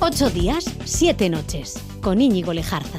8 días, 7 noches, con Íñigo Lejarza.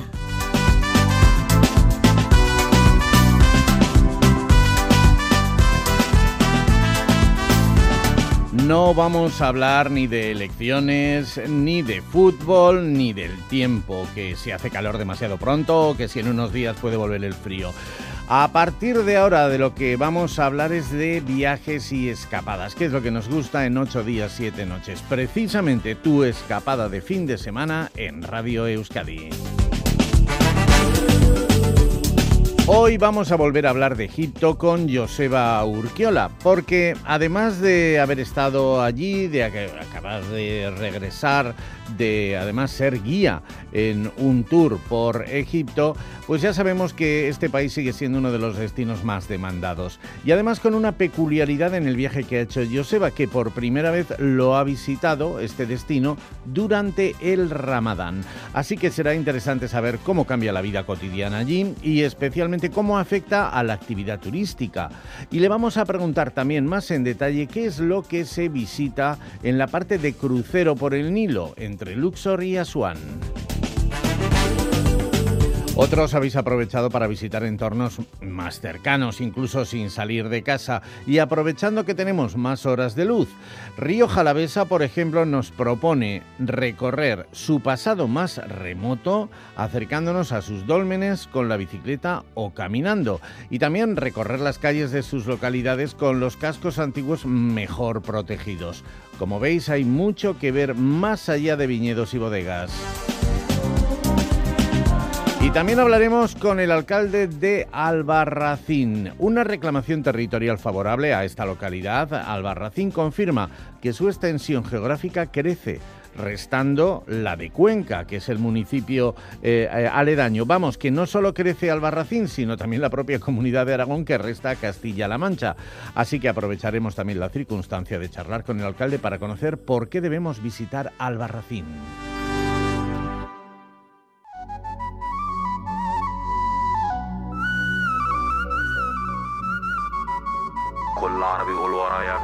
No vamos a hablar ni de elecciones, ni de fútbol, ni del tiempo, que si hace calor demasiado pronto o que si en unos días puede volver el frío. A partir de ahora de lo que vamos a hablar es de viajes y escapadas, que es lo que nos gusta en 8 días, 7 noches. Precisamente tu escapada de fin de semana en Radio Euskadi. Hoy vamos a volver a hablar de Egipto con Joseba Urquiola, porque además de haber estado allí, de acabar de regresar, de además ser guía en un tour por Egipto, pues ya sabemos que este país sigue siendo uno de los destinos más demandados. Y además con una peculiaridad en el viaje que ha hecho Joseba, que por primera vez lo ha visitado, este destino, durante el Ramadán. Así que será interesante saber cómo cambia la vida cotidiana allí y especialmente cómo afecta a la actividad turística. Y le vamos a preguntar también más en detalle qué es lo que se visita en la parte de crucero por el Nilo, entre Luxor y Asuán. Otros habéis aprovechado para visitar entornos más cercanos, incluso sin salir de casa, y aprovechando que tenemos más horas de luz. Río Jalavesa, por ejemplo, nos propone recorrer su pasado más remoto, acercándonos a sus dólmenes con la bicicleta o caminando, y también recorrer las calles de sus localidades con los cascos antiguos mejor protegidos. Como veis, hay mucho que ver más allá de viñedos y bodegas. Y también hablaremos con el alcalde de Albarracín. Una reclamación territorial favorable a esta localidad, Albarracín, confirma que su extensión geográfica crece, restando la de Cuenca, que es el municipio aledaño. Vamos, que no solo crece Albarracín, sino también la propia Comunidad de Aragón, que resta a Castilla-La Mancha. Así que aprovecharemos también la circunstancia de charlar con el alcalde para conocer por qué debemos visitar Albarracín. كل عربي قول ورايا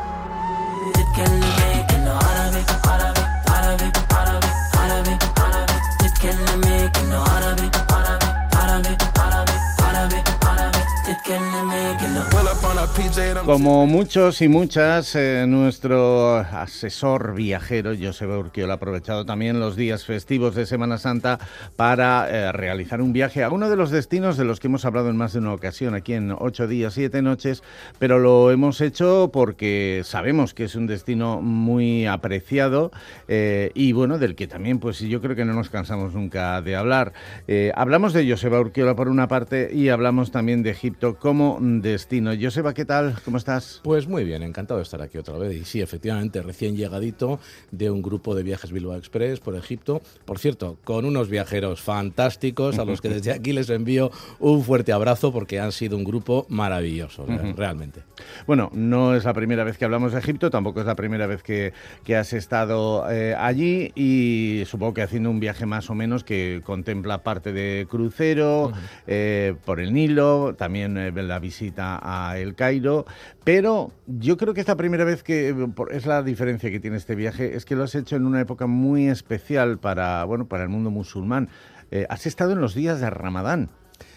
تتكلمي كله عربي عربي عربي عربي عربي عربي تتكلمي كله عربي عربي عربي عربي عربي عربي تتكلمي كله. Como muchos y muchas, nuestro asesor viajero, Joseba Urquiola, ha aprovechado también los días festivos de Semana Santa para realizar un viaje a uno de los destinos de los que hemos hablado en más de una ocasión aquí en 8 días, 7 noches, pero lo hemos hecho porque sabemos que es un destino muy apreciado y bueno, del que también pues yo creo que no nos cansamos nunca de hablar. Hablamos de Joseba Urquiola por una parte y hablamos también de Egipto como destino. Joseba, ¿qué tal? ¿Cómo estás? Pues muy bien, encantado de estar aquí otra vez. Y sí, efectivamente, recién llegadito de un grupo de viajes Bilbao Express por Egipto. Por cierto, con unos viajeros fantásticos a los que desde aquí les envío un fuerte abrazo porque han sido un grupo maravilloso, realmente. Bueno, no es la primera vez que hablamos de Egipto, tampoco es la primera vez que has estado allí y supongo que haciendo un viaje más o menos que contempla parte de crucero por el Nilo, también la visita a El Cairo, pero yo creo que esta primera vez que es la diferencia que tiene este viaje, es que lo has hecho en una época muy especial para el mundo musulmán. Has estado en los días de Ramadán.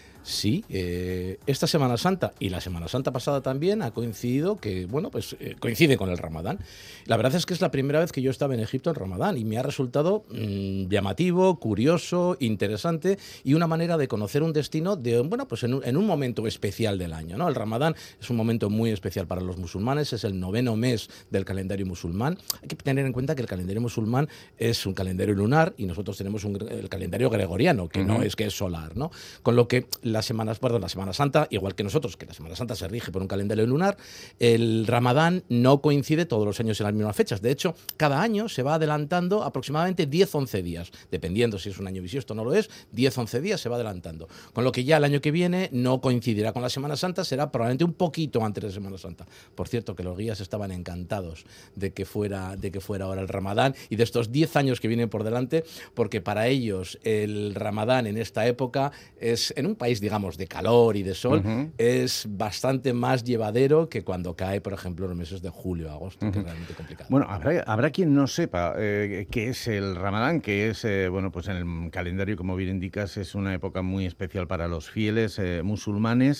Sí, esta Semana Santa y la Semana Santa pasada también ha coincidido que, coincide con el Ramadán. La verdad es que es la primera vez que yo estaba en Egipto en Ramadán y me ha resultado llamativo, curioso, interesante y una manera de conocer un destino en un momento especial del año, ¿no? El Ramadán es un momento muy especial para los musulmanes, es el 9º mes del calendario musulmán. Hay que tener en cuenta que el calendario musulmán es un calendario lunar y nosotros tenemos el calendario gregoriano, que no es que es solar, ¿no? Con lo que la Semana Santa, igual que nosotros, que la Semana Santa se rige por un calendario lunar, el Ramadán no coincide todos los años en las mismas fechas. De hecho, cada año se va adelantando aproximadamente 10-11 días, dependiendo si es un año bisiesto o no lo es, 10-11 días se va adelantando. Con lo que ya el año que viene no coincidirá con la Semana Santa, será probablemente un poquito antes de Semana Santa. Por cierto, que los guías estaban encantados de que fuera ahora el Ramadán y de estos 10 años que vienen por delante, porque para ellos el Ramadán en esta época es, en un país de digamos, de calor y de sol, es bastante más llevadero que cuando cae, por ejemplo, en los meses de julio, agosto, que es realmente complicado. Bueno, habrá quien no sepa qué es el Ramadán, que es, bueno, pues en el calendario, como bien indicas, es una época muy especial para los fieles musulmanes.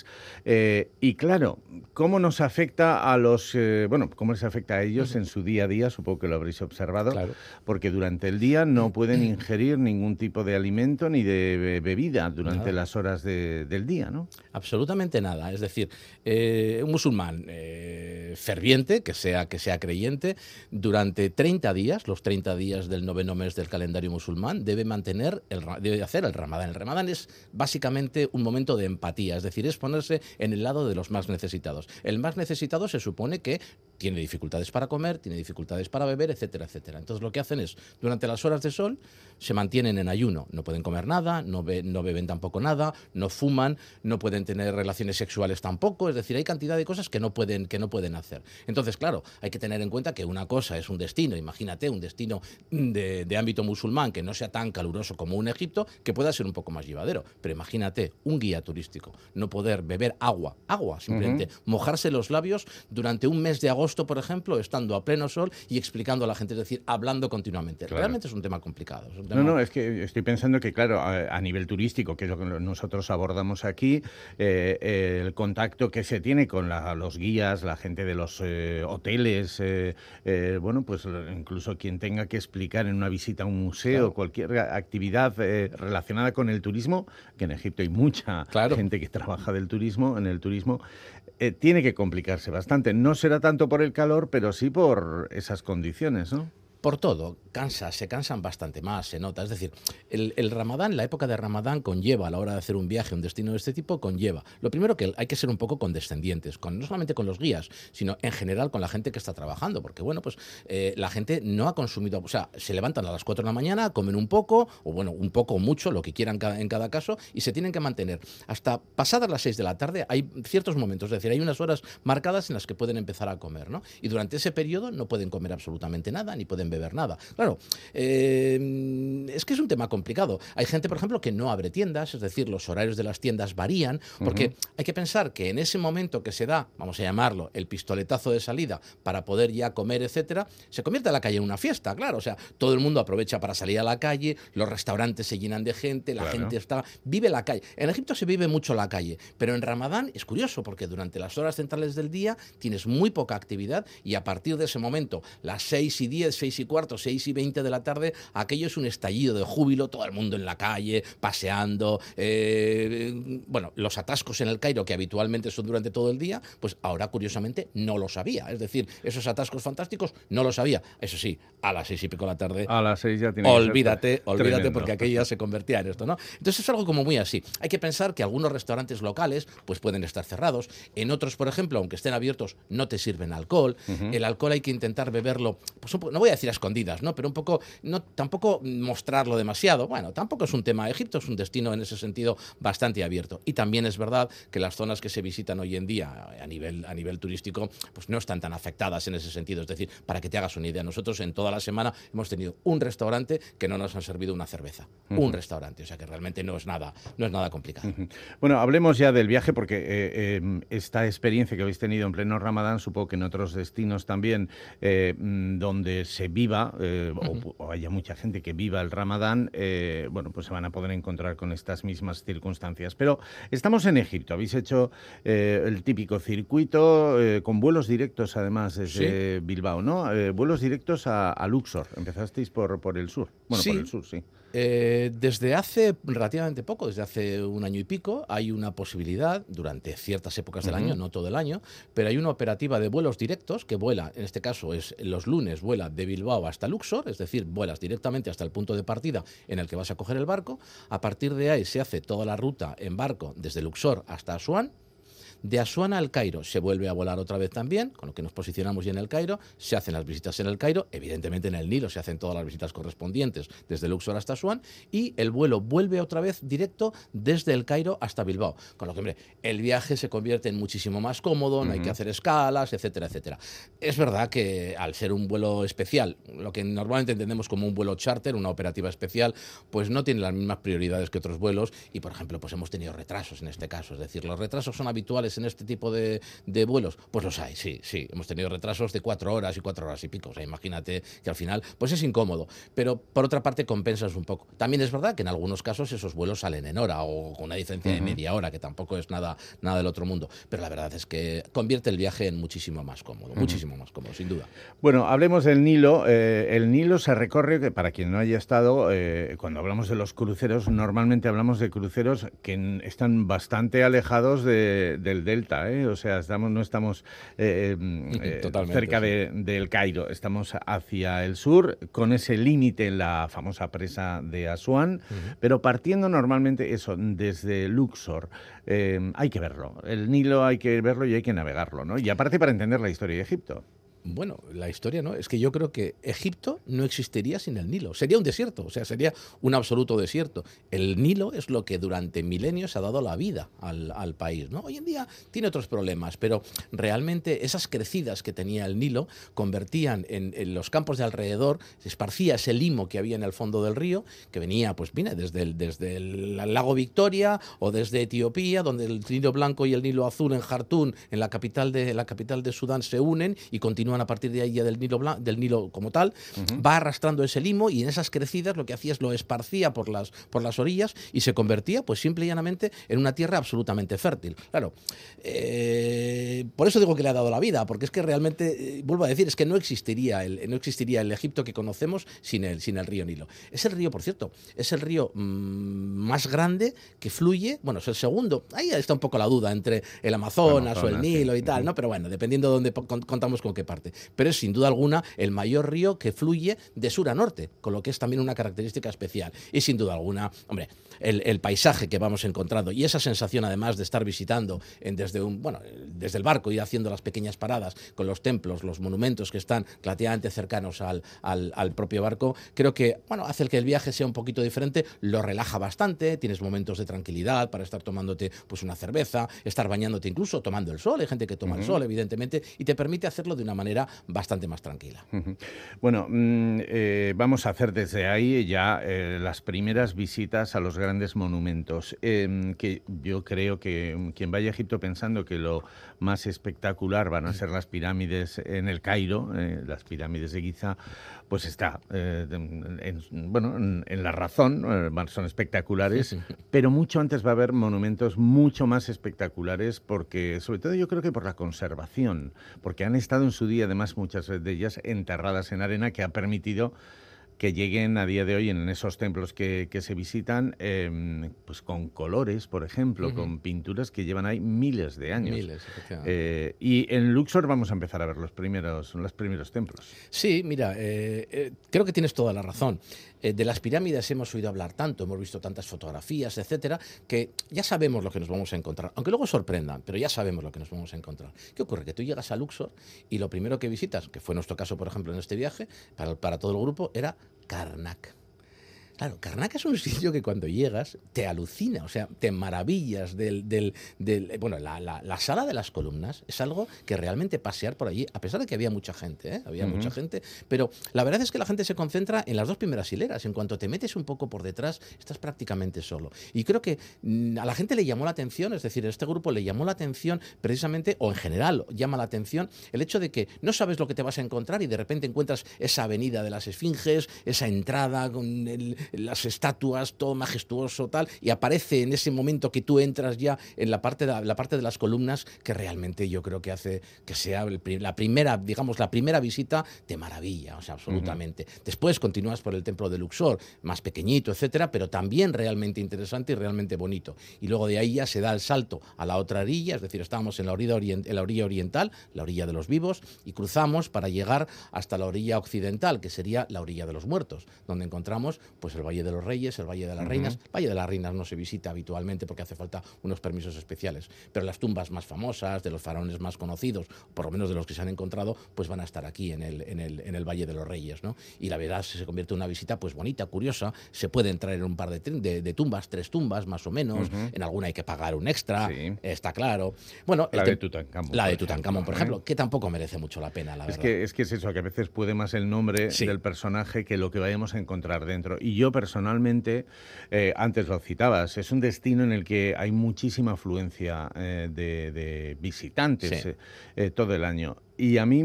Y claro, ¿cómo nos afecta a los, cómo les afecta a ellos en su día a día? Supongo que lo habréis observado, Claro. porque durante el día no pueden ingerir ningún tipo de alimento ni de bebida durante las horas del día, ¿no? Absolutamente nada. Es decir, un musulmán ferviente, que sea creyente, durante 30 días, los 30 días del noveno mes del calendario musulmán, debe hacer el Ramadán. El Ramadán es básicamente un momento de empatía, es decir, es ponerse en el lado de los más necesitados. El más necesitado se supone que tiene dificultades para comer, tiene dificultades para beber, etcétera, etcétera. Entonces lo que hacen es, durante las horas de sol, se mantienen en ayuno. No pueden comer nada, no beben tampoco nada, no fuman, no pueden tener relaciones sexuales tampoco. Es decir, hay cantidad de cosas que no pueden hacer. Entonces, claro, hay que tener en cuenta que una cosa es un destino, imagínate, un destino de ámbito musulmán que no sea tan caluroso como un Egipto, que pueda ser un poco más llevadero. Pero imagínate, un guía turístico, no poder beber agua, simplemente mojarse los labios durante un mes de agosto, por ejemplo, estando a pleno sol y explicando a la gente, es decir, hablando continuamente. Claro. Realmente es un tema complicado. Es un tema... No, es que estoy pensando que, claro, a nivel turístico, que es lo que nosotros abordamos aquí, el contacto que se tiene con los guías, la gente de los hoteles, pues incluso quien tenga que explicar en una visita a un museo, claro, cualquier actividad relacionada con el turismo, que en Egipto hay mucha gente que trabaja en el turismo, tiene que complicarse bastante. No será tanto por el calor, pero sí por esas condiciones, ¿no? Por todo, se cansan bastante más, se nota. Es decir, el Ramadán, la época de Ramadán conlleva, a la hora de hacer un viaje, un destino de este tipo, conlleva. Lo primero, que hay que ser un poco condescendientes, no solamente con los guías, sino en general con la gente que está trabajando, porque bueno, pues la gente no ha consumido, o sea, se levantan a las 4 de la mañana, comen un poco, o bueno, un poco o mucho, lo que quieran en cada caso, y se tienen que mantener. Hasta pasadas las 6 de la tarde hay ciertos momentos, es decir, hay unas horas marcadas en las que pueden empezar a comer, ¿no? Y durante ese periodo no pueden comer absolutamente nada, ni pueden beber nada. Claro, es que es un tema complicado. Hay gente, por ejemplo, que no abre tiendas, es decir, los horarios de las tiendas varían, porque hay que pensar que en ese momento que se da, vamos a llamarlo, el pistoletazo de salida para poder ya comer, etcétera, se convierte la calle en una fiesta, claro. O sea, todo el mundo aprovecha para salir a la calle, los restaurantes se llenan de gente, la gente vive la calle. En Egipto se vive mucho la calle, pero en Ramadán es curioso porque durante las horas centrales del día tienes muy poca actividad y a partir de ese momento, las 6:10, 6:15, 6:20 de la tarde, aquello es un estallido de júbilo, todo el mundo en la calle, paseando. Los atascos en el Cairo, que habitualmente son durante todo el día, pues ahora curiosamente no los había. Es decir, esos atascos fantásticos no los había. Eso sí, a las 6:00 de la tarde. A las 6 ya tiene olvídate, porque aquello ya se convertía en esto, ¿no? Entonces es algo como muy así. Hay que pensar que algunos restaurantes locales pues pueden estar cerrados. En otros, por ejemplo, aunque estén abiertos, no te sirven alcohol. El alcohol hay que intentar beberlo, pues no voy a decir a escondidas, ¿no? Pero un poco, tampoco mostrarlo demasiado. Bueno, tampoco es un tema. Egipto es un destino en ese sentido bastante abierto. Y también es verdad que las zonas que se visitan hoy en día a nivel turístico, pues no están tan afectadas en ese sentido. Es decir, para que te hagas una idea, nosotros en toda la semana hemos tenido un restaurante que no nos han servido una cerveza. Un restaurante, o sea que realmente no es nada complicado. Bueno, hablemos ya del viaje porque esta experiencia que habéis tenido en pleno Ramadán, supongo que en otros destinos también donde se viva o haya mucha gente que viva el Ramadán, pues se van a poder encontrar con estas mismas circunstancias. Pero estamos en Egipto, habéis hecho el típico circuito con vuelos directos además desde Bilbao, ¿no? Vuelos directos a Luxor, empezasteis por el sur. Bueno, por el sur, sí. Desde hace relativamente poco, desde hace un año y pico, hay una posibilidad, durante ciertas épocas del año, no todo el año, pero hay una operativa de vuelos directos que vuela, en este caso es los lunes, vuela de Bilbao hasta Luxor, es decir, vuelas directamente hasta el punto de partida en el que vas a coger el barco. A partir de ahí se hace toda la ruta en barco desde Luxor hasta Asuán. De Asuán al Cairo se vuelve a volar otra vez también, con lo que nos posicionamos ya en el Cairo, se hacen las visitas en el Cairo, evidentemente en el Nilo se hacen todas las visitas correspondientes desde Luxor hasta Asuán, y el vuelo vuelve otra vez directo desde el Cairo hasta Bilbao, con lo que, hombre, el viaje se convierte en muchísimo más cómodo, no hay que hacer escalas, etcétera, etcétera. Es verdad que al ser un vuelo especial, lo que normalmente entendemos como un vuelo charter, una operativa especial, pues no tiene las mismas prioridades que otros vuelos y, por ejemplo, pues hemos tenido retrasos en este caso. Es decir, ¿los retrasos son habituales en este tipo de vuelos? Pues los hay, sí. Hemos tenido retrasos de 4 horas y 4 horas y pico. O sea, imagínate que al final pues es incómodo. Pero, por otra parte, compensas un poco. También es verdad que en algunos casos esos vuelos salen en hora o con una diferencia de media hora, que tampoco es nada del otro mundo. Pero la verdad es que convierte el viaje en muchísimo más cómodo, sin duda. Bueno, hablemos del Nilo. El Nilo se recorre, que para quien no haya estado, cuando hablamos de los cruceros, normalmente hablamos de cruceros que están bastante alejados del delta, ¿eh? O sea, no estamos cerca del Cairo, estamos hacia el sur, con ese límite en la famosa presa de Asuán, pero partiendo normalmente eso, desde Luxor. Hay que verlo, el Nilo hay que verlo y hay que navegarlo, ¿no? Y aparte para entender la historia de Egipto. Bueno, la historia no, es que yo creo que Egipto no existiría sin el Nilo. Sería un desierto, o sea, sería un absoluto desierto. El Nilo es lo que durante milenios ha dado la vida al país, ¿no? Hoy en día tiene otros problemas, pero realmente esas crecidas que tenía el Nilo convertían en los campos de alrededor, se esparcía ese limo que había en el fondo del río, que venía desde el lago Victoria o desde Etiopía, donde el Nilo Blanco y el Nilo Azul en Jartún, en la capital de Sudán, se unen y continúan a partir de ahí ya del Nilo como tal, va arrastrando ese limo y en esas crecidas lo que hacía es lo esparcía por las orillas y se convertía pues simple y llanamente en una tierra absolutamente fértil. Claro, por eso digo que le ha dado la vida, porque es que realmente, vuelvo a decir, es que no existiría el Egipto que conocemos sin el río Nilo. Es el río, por cierto, es el río más grande que fluye, bueno, es el segundo, ahí está un poco la duda entre el Amazonas o el Nilo y tal, ¿no? Pero bueno, dependiendo de dónde contamos con qué parte. Pero es sin duda alguna el mayor río que fluye de sur a norte, con lo que es también una característica especial. Y sin duda alguna, hombre, el paisaje que vamos encontrando y esa sensación además de estar visitando desde el barco y haciendo las pequeñas paradas con los templos, los monumentos que están relativamente cercanos al propio barco, creo que hace que el viaje sea un poquito diferente, lo relaja bastante, tienes momentos de tranquilidad para estar tomándote pues una cerveza, estar bañándote incluso, tomando el sol, hay gente que toma el sol evidentemente, y te permite hacerlo de una manera bastante más tranquila. Bueno, vamos a hacer desde ahí ya las primeras visitas a los grandes monumentos, que yo creo que quien vaya a Egipto pensando que lo más espectacular van a ser las pirámides en el Cairo, las pirámides de Giza, pues está en la razón, son espectaculares, pero mucho antes va a haber monumentos mucho más espectaculares, porque sobre todo yo creo que por la conservación, porque han estado en su día además muchas de ellas enterradas en arena, que ha permitido que lleguen a día de hoy en esos templos que se visitan, pues con colores, por ejemplo, con pinturas que llevan ahí miles de años. Efectivamente. Y en Luxor vamos a empezar a ver los primeros templos. Sí, mira, creo que tienes toda la razón. De las pirámides hemos oído hablar tanto, hemos visto tantas fotografías, etcétera, que ya sabemos lo que nos vamos a encontrar. Aunque luego sorprendan, pero ya sabemos lo que nos vamos a encontrar. ¿Qué ocurre? Que tú llegas a Luxor y lo primero que visitas, que fue nuestro caso, por ejemplo, en este viaje, para todo el grupo, era Karnak. Claro, Karnak es un sitio que cuando llegas te alucina, o sea, te maravillas la sala de las columnas es algo que realmente pasear por allí, a pesar de que había mucha gente, mucha gente, pero la verdad es que la gente se concentra en las dos primeras hileras. En cuanto te metes un poco por detrás, estás prácticamente solo. Y creo que a la gente le llamó la atención, es decir, a este grupo le llamó la atención precisamente, o en general llama la atención, el hecho de que no sabes lo que te vas a encontrar y de repente encuentras esa avenida de las esfinges, esa entrada con las estatuas, todo majestuoso, tal, y aparece en ese momento que tú entras ya en la parte de las columnas, que realmente yo creo que hace que sea la primera visita de maravilla, o sea, absolutamente. Después continúas por el templo de Luxor, más pequeñito, etcétera, pero también realmente interesante y realmente bonito. Y luego de ahí ya se da el salto a la otra orilla, es decir, estábamos en la orilla oriental, la orilla de los vivos, y cruzamos para llegar hasta la orilla occidental, que sería la orilla de los muertos, donde encontramos pues el Valle de los Reyes, el Valle de las Reinas. El Valle de las Reinas no se visita habitualmente porque hace falta unos permisos especiales, pero las tumbas más famosas, de los faraones más conocidos, por lo menos de los que se han encontrado, pues van a estar aquí en el Valle de los Reyes, ¿no? Y la verdad se convierte en una visita pues bonita, curiosa. Se puede entrar en un par de tumbas, 3 tumbas más o menos. En alguna hay que pagar un extra, está claro. Bueno, la de Tutankamón. La de Tutankamón, por ejemplo, que tampoco merece mucho la pena, la verdad. Es que es eso, que a veces puede más el nombre del personaje que lo que vayamos a encontrar dentro. Y yo personalmente, antes lo citabas, es un destino en el que hay muchísima afluencia de visitantes todo el año. Y a mí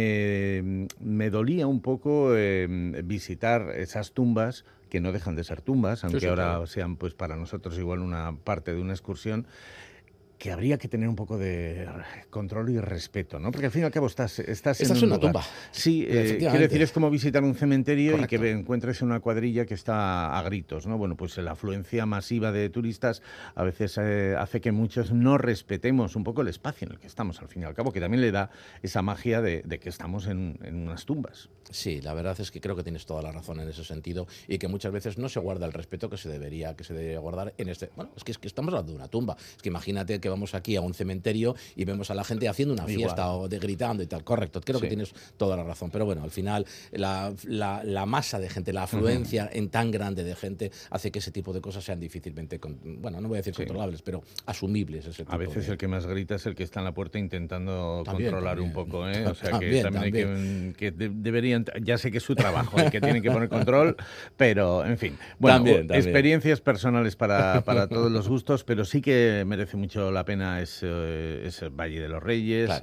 me dolía un poco visitar esas tumbas, que no dejan de ser tumbas, aunque ahora sean pues para nosotros igual una parte de una excursión, que habría que tener un poco de control y respeto, ¿no? Porque al fin y al cabo estás en un una lugar. tumba. Sí, quiero decir, es como visitar un cementerio. Correcto. Y que encuentres una cuadrilla que está a gritos, ¿no? Bueno, pues la afluencia masiva de turistas a veces hace que muchos no respetemos un poco el espacio en el que estamos, al fin y al cabo, que también le da esa magia de que estamos en unas tumbas. Sí, la verdad es que creo que tienes toda la razón en ese sentido y que muchas veces no se guarda el respeto que se debería guardar en este... Bueno, es que estamos hablando de una tumba. Es que imagínate que vamos aquí a un cementerio y vemos a la gente haciendo una fiesta o gritando y tal. Correcto, creo que tienes toda la razón. Pero bueno, al final la masa de gente, la afluencia en tan grande de gente hace que ese tipo de cosas sean difícilmente, bueno, no voy a decir controlables, pero asumibles. Ese tipo a veces el que más grita es el que está en la puerta intentando controlar un poco, ¿eh? O sea, también, que también hay que deberían... Ya sé que es su trabajo, el que tienen que poner control, pero, en fin. Bueno, también. Experiencias personales para todos los gustos, pero sí que merece mucho la pena ese Valle de los Reyes. Claro.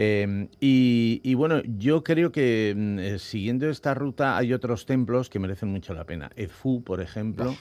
Y bueno, yo creo que siguiendo esta ruta hay otros templos que merecen mucho la pena. Edfú, por ejemplo.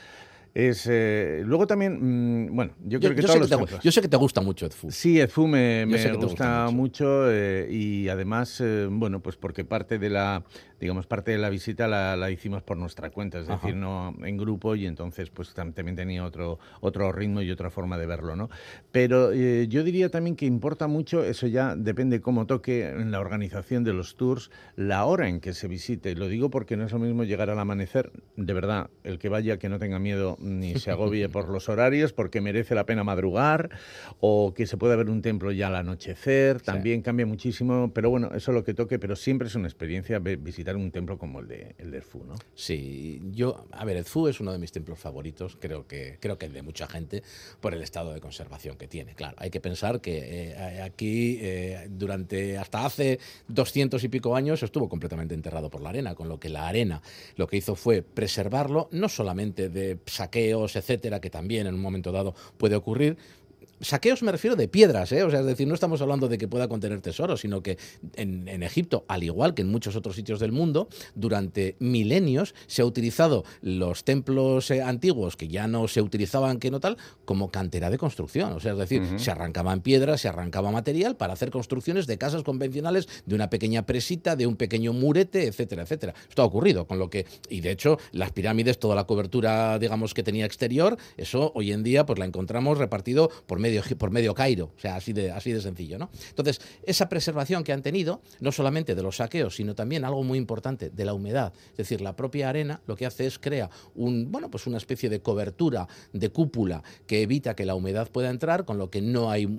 Luego también, bueno, yo creo que todos los templos. Yo sé que te gusta mucho Edfú. Sí, Edfú me gusta mucho y además, bueno, pues porque parte de la visita la hicimos por nuestra cuenta, es decir, no en grupo, y entonces pues también tenía otro ritmo y otra forma de verlo, ¿no? Pero yo diría también que importa mucho, eso ya depende cómo toque en la organización de los tours, la hora en que se visite. Lo digo porque no es lo mismo llegar al amanecer, de verdad, el que vaya que no tenga miedo ni se agobie por los horarios, porque merece la pena madrugar, o que se pueda ver un templo ya al anochecer, también cambia muchísimo, pero bueno, eso es lo que toque, pero siempre es una experiencia visitar un templo como el de Edfú, ¿no? Sí, Edfú es uno de mis templos favoritos, creo que el de mucha gente, por el estado de conservación que tiene. Claro, hay que pensar que aquí durante hasta hace 200 y pico años estuvo completamente enterrado por la arena, con lo que la arena lo que hizo fue preservarlo, no solamente de saqueos, etcétera, que también en un momento dado puede ocurrir. Saqueos me refiero de piedras, o sea, es decir, no estamos hablando de que pueda contener tesoros, sino que en Egipto, al igual que en muchos otros sitios del mundo, durante milenios se ha utilizado los templos antiguos, que ya no se utilizaban como cantera de construcción. O sea, es decir, se arrancaban piedras, se arrancaba material para hacer construcciones de casas convencionales, de una pequeña presita, de un pequeño murete, etcétera, etcétera. Esto ha ocurrido, con lo que, y de hecho, las pirámides, toda la cobertura, digamos, que tenía exterior, eso hoy en día pues la encontramos repartido por medio Cairo, o sea, así de sencillo, ¿no? Entonces, esa preservación que han tenido, no solamente de los saqueos, sino también algo muy importante, de la humedad. Es decir, la propia arena lo que hace es crea una especie de cobertura, de cúpula, que evita que la humedad pueda entrar, con lo que no hay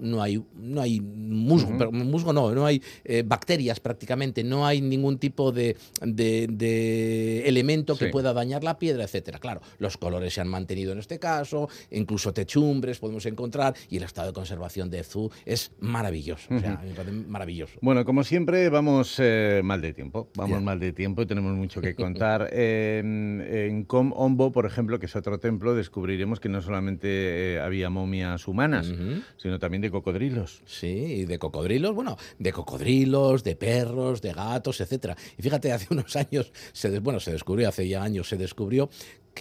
musgo, no hay bacterias prácticamente, no hay ningún tipo de elemento que pueda dañar la piedra, etcétera. Claro, los colores se han mantenido en este caso, incluso techumbres podemos encontrar, y el estado de conservación de Edfú es maravilloso, o sea, me parece maravilloso. Bueno, como siempre, vamos mal de tiempo, mal de tiempo y tenemos mucho que contar. En Com Ombo, por ejemplo, que es otro templo, descubriremos que no solamente había momias humanas, sino también de cocodrilos. Sí, de cocodrilos, de perros, de gatos, etcétera. Y fíjate, hace unos años, se descubrió que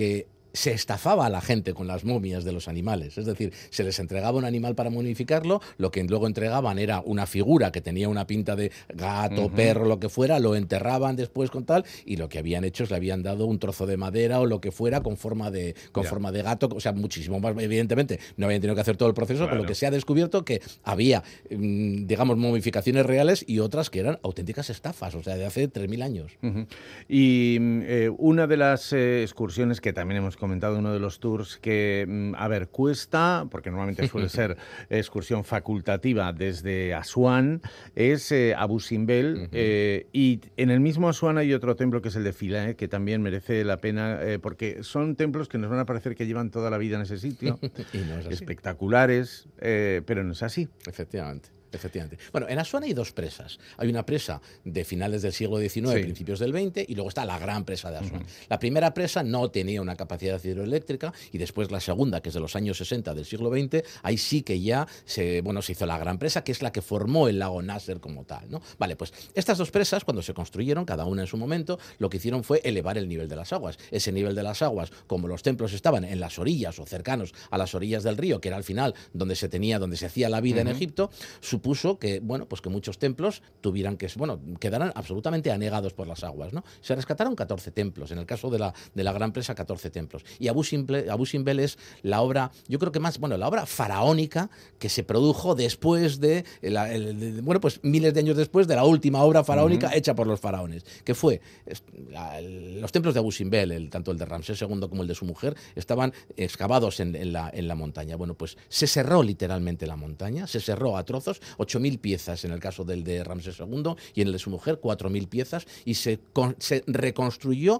se estafaba a la gente con las momias de los animales. Es decir, se les entregaba un animal para momificarlo, lo que luego entregaban era una figura que tenía una pinta de gato, perro, lo que fuera, lo enterraban después con tal, y lo que habían hecho es le habían dado un trozo de madera o lo que fuera con forma de gato, o sea, muchísimo más, evidentemente, no habían tenido que hacer todo el proceso, Claro. con lo que se ha descubierto que había, digamos, momificaciones reales y otras que eran auténticas estafas, o sea, de hace 3.000 años. Y una de las excursiones que también hemos comentado, uno de los tours que, a ver, cuesta, porque normalmente suele ser excursión facultativa desde Asuán, es Abu Simbel, y en el mismo Asuán hay otro templo que es el de Philae, que también merece la pena, porque son templos que nos van a parecer que llevan toda la vida en ese sitio, Y no es así. espectaculares, pero no es así. Efectivamente. Bueno, en Asuán hay dos presas. Hay una presa de finales del siglo XIX, Sí. principios del XX, y luego está la gran presa de Asuán. La primera presa no tenía una capacidad hidroeléctrica, y después la segunda, que es de los años 60 del siglo XX, ahí sí que ya se hizo la gran presa, que es la que formó el lago Nasser como tal, ¿no? Vale, pues estas dos presas, cuando se construyeron, cada una en su momento, lo que hicieron fue elevar el nivel de las aguas. Ese nivel de las aguas, como los templos estaban en las orillas o cercanos a las orillas del río, que era al final donde se hacía la vida en Egipto, supuso que, pues que muchos templos quedaran absolutamente anegados por las aguas, ¿no? Se rescataron 14 templos, en el caso de la gran presa 14 templos. Y Abu Simbel es la obra, yo creo que más, la obra faraónica que se produjo después pues miles de años después de la última obra faraónica hecha por los faraones, que fue los templos de Abu Simbel, tanto el de Ramsés II como el de su mujer, estaban excavados en la montaña. Bueno, pues se cerró literalmente la montaña, se cerró a trozos, 8.000 piezas en el caso del de Ramsés II y en el de su mujer 4.000 piezas, y se reconstruyó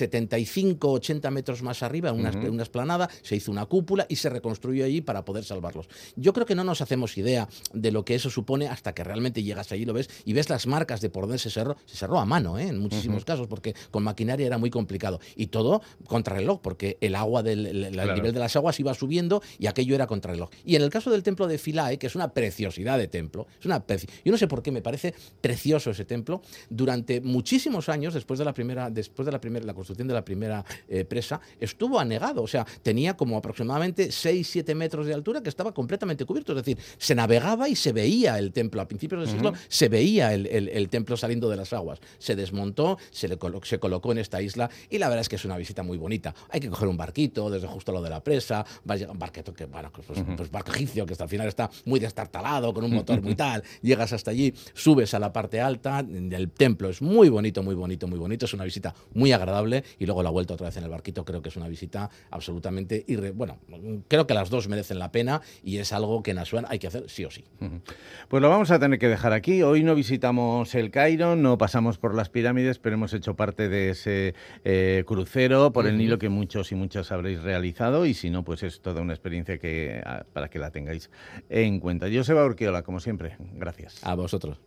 75-80 metros más arriba, una explanada, se hizo una cúpula y se reconstruyó allí para poder salvarlos. Yo creo que no nos hacemos idea de lo que eso supone hasta que realmente llegas allí, lo ves y ves las marcas de por dónde se cerró a mano, en muchísimos casos, porque con maquinaria era muy complicado, y todo contrarreloj, porque el agua el nivel de las aguas iba subiendo y aquello era contrarreloj. Y en el caso del templo de Philae, que es una preciosidad de templo, yo no sé por qué me parece precioso ese templo, durante muchísimos años, después de la construcción de la primera presa, estuvo anegado, o sea, tenía como aproximadamente 6-7 metros de altura, que estaba completamente cubierto, es decir, se navegaba y se veía el templo, a principios del siglo se veía el templo saliendo de las aguas, se desmontó, se colocó en esta isla, y la verdad es que es una visita muy bonita. Hay que coger un barquito desde justo lo de la presa, va a llegar un barquito que, pues barco egipcio, que hasta el final está muy destartalado, con un motor muy tal, llegas hasta allí, subes a la parte alta, el templo es muy bonito, es una visita muy agradable, y luego la vuelta otra vez en el barquito creo que es una visita absolutamente creo que las dos merecen la pena, y es algo que en Asuán hay que hacer sí o sí. Pues lo vamos a tener que dejar aquí. Hoy no visitamos el Cairo, no pasamos por las pirámides, pero hemos hecho parte de ese crucero por el Nilo que muchos y muchas habréis realizado, y si no, pues es toda una experiencia para que la tengáis en cuenta. Joseba Urquiola, como siempre, gracias. A vosotros.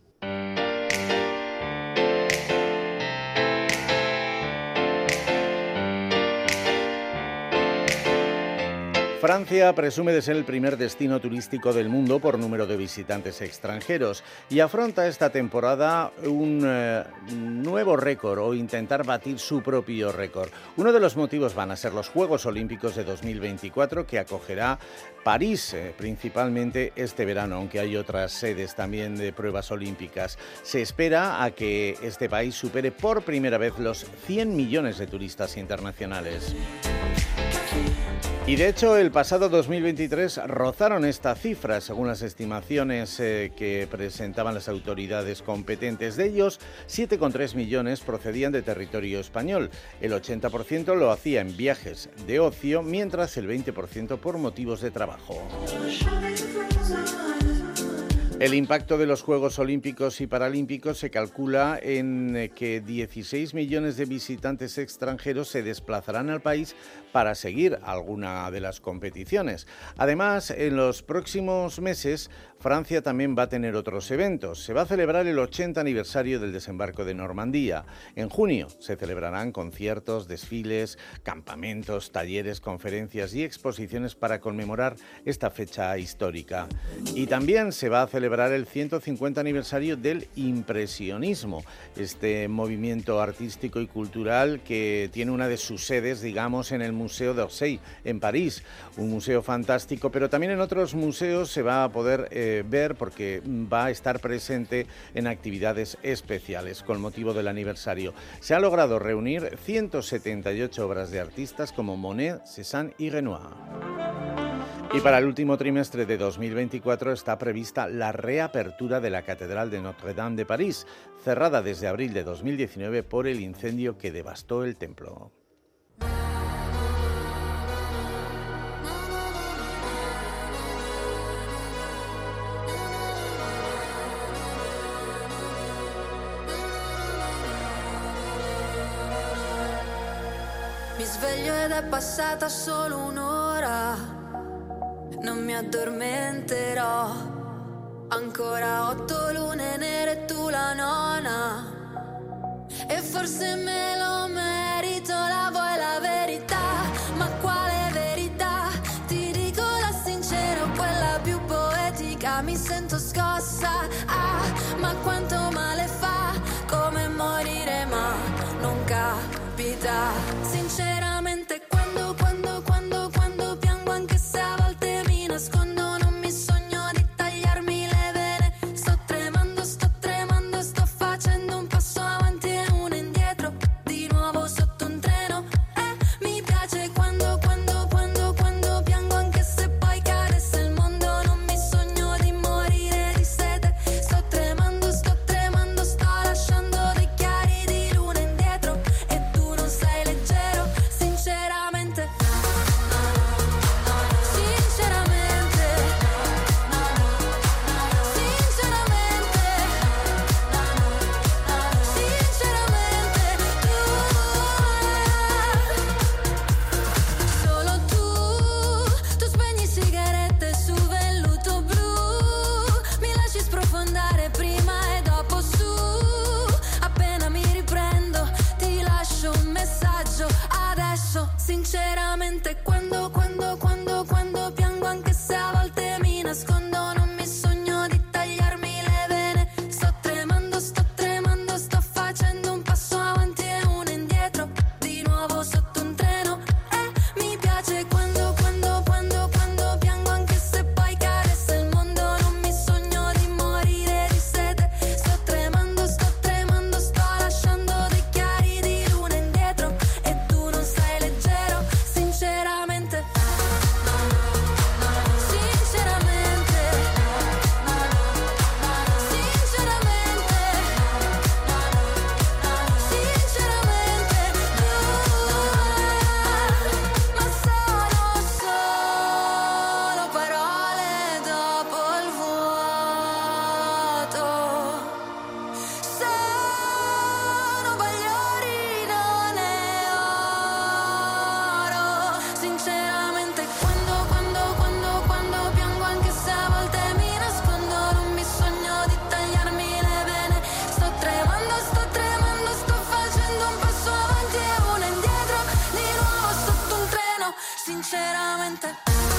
Francia presume de ser el primer destino turístico del mundo por número de visitantes extranjeros y afronta esta temporada un nuevo récord, o intentar batir su propio récord. Uno de los motivos van a ser los Juegos Olímpicos de 2024, que acogerá París principalmente este verano, aunque hay otras sedes también de pruebas olímpicas. Se espera a que este país supere por primera vez los 100 millones de turistas internacionales. Y de hecho, el pasado 2023 rozaron esta cifra, según las estimaciones que presentaban las autoridades competentes. De ellos, 7,3 millones procedían de territorio español. El 80% lo hacía en viajes de ocio, mientras el 20% por motivos de trabajo. El impacto de los Juegos Olímpicos y Paralímpicos se calcula en que 16 millones de visitantes extranjeros se desplazarán al país para seguir alguna de las competiciones. Además, en los próximos meses, Francia también va a tener otros eventos. Se va a celebrar el 80 aniversario del desembarco de Normandía. En junio se celebrarán conciertos, desfiles, campamentos, talleres, conferencias y exposiciones para conmemorar esta fecha histórica. Y también se va a celebrar celebrar el 150 aniversario del impresionismo, este movimiento artístico y cultural que tiene una de sus sedes, digamos, en el Museo d'Orsay, en París, un museo fantástico, pero también en otros museos se va a poder ver porque va a estar presente en actividades especiales con motivo del aniversario. Se ha logrado reunir 178 obras de artistas como Monet, Cézanne y Renoir. Y para el último trimestre de 2024 está prevista la reapertura de la Catedral de Notre-Dame de París, cerrada desde abril de 2019 por el incendio que devastó el templo. Mi sveglio ed è passata solo un'ora, non mi addormenterò. Ancora 8 lune nere e tu la nona, e forse me lo merito. La vuoi la verità? Ma quale verità? Ti dico la sincera, quella più poetica. Mi sento scossa, ma quanto male fa, come morire ma non capita. Sinceramente quando piango, anche se a volte mi nascondo, non mi sogno di tagliarmi le vene. Sto tremando, sto facendo un passo avanti e uno indietro, di nuovo sotto un treno. Mi piace quando piango, anche se poi cadesse il mondo, non mi sogno di morire di sete. Sto tremando, sto lasciando dei chiari di luna indietro, e tu non sei leggero. Sinceramente, solo tu spegni sigarette su velluto blu, mi lasci sprofondare prima e dopo su. Appena mi riprendo ti lascio un messaggio adesso. Sinceramente quando piango, anche se a volte mi nascondo, non mi sogno di tagliarmi le vene. Sto tremando, sto facendo un passo avanti e uno indietro, di nuovo sotto un treno. Mi piace quando piango, anche se poi cadesse il mondo, non mi sogno di morire di sete. Sto tremando, sto lasciando dei chiari di luna indietro, e tu non sei leggero. Sinceramente, ma sono solo parole dopo il vuoto. Sono bagliori, non è oro. Sinceramente quando piango, anche se a volte mi nascondo, non mi sogno di tagliarmi le vene. Sto tremando, sto facendo un passo avanti e uno indietro, di nuovo sotto un treno. Sinceramente,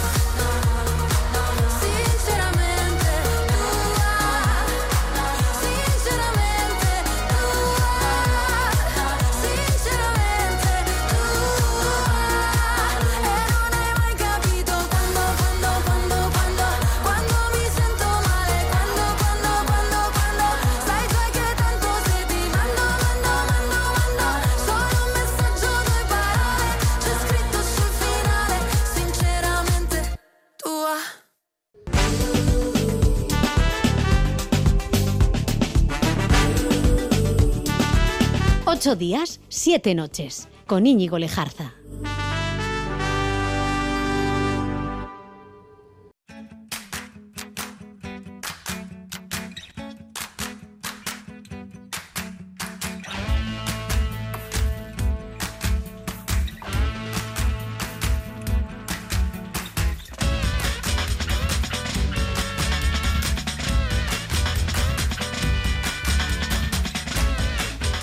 e non hai mai capito quando mi sento male, quando sai tu che tanto se ti mando solo un messaggio, 2 parole, c'è scritto sul finale. Sinceramente tua. 8 días, 7 noches, con Íñigo Lejarza.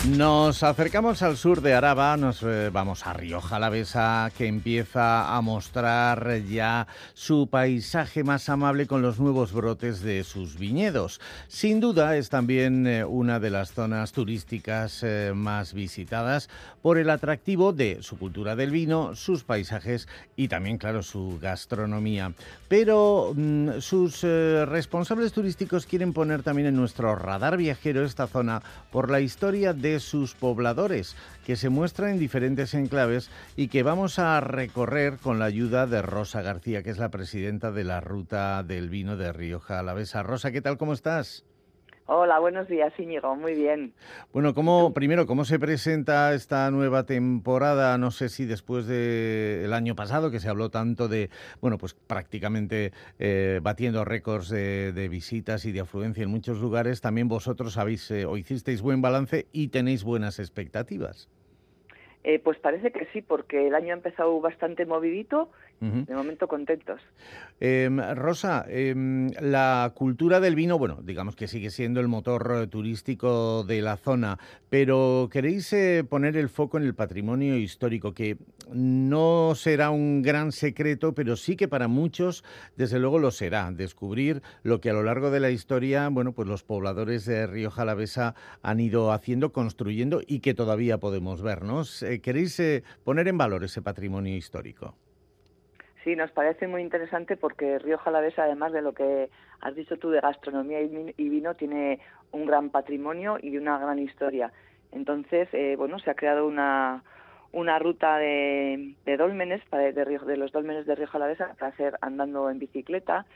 Nos acercamos al sur de Araba, nos vamos a Rioja Alavesa, que empieza a mostrar ya su paisaje más amable con los nuevos brotes de sus viñedos. Sin duda es también una de las zonas turísticas más visitadas por el atractivo de su cultura del vino, sus paisajes y también, claro, su gastronomía. Pero sus responsables turísticos quieren poner también en nuestro radar viajero esta zona por la historia de sus pobladores, que se muestra en diferentes enclaves y que vamos a recorrer con la ayuda de Rosa García, que es la presidenta de la Ruta del Vino de Rioja Alavesa. Rosa, ¿qué tal? ¿Cómo estás? Hola, buenos días, Íñigo. Muy bien. Bueno, primero, ¿cómo se presenta esta nueva temporada? No sé si después del año pasado, que se habló tanto de, bueno, pues prácticamente batiendo récords de visitas y de afluencia en muchos lugares, también vosotros habéis o hicisteis buen balance y tenéis buenas expectativas. Pues parece que sí, porque el año ha empezado bastante movidito. De momento contentos. Rosa, la cultura del vino, bueno, digamos que sigue siendo el motor turístico de la zona, pero queréis poner el foco en el patrimonio histórico, que no será un gran secreto, pero sí que para muchos, desde luego, lo será. Descubrir lo que a lo largo de la historia, bueno, pues los pobladores de Rioja Alavesa han ido haciendo, construyendo y que todavía podemos ver, ¿no? ¿Queréis poner en valor ese patrimonio histórico? Sí, nos parece muy interesante porque Rioja Alavesa, además de lo que has dicho tú de gastronomía y vino, tiene un gran patrimonio y una gran historia. Entonces, bueno, se ha creado una ruta de dólmenes, de los dólmenes de Rioja Alavesa, para hacer andando en bicicleta.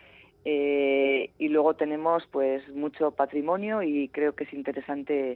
Y luego tenemos pues mucho patrimonio y creo que es interesante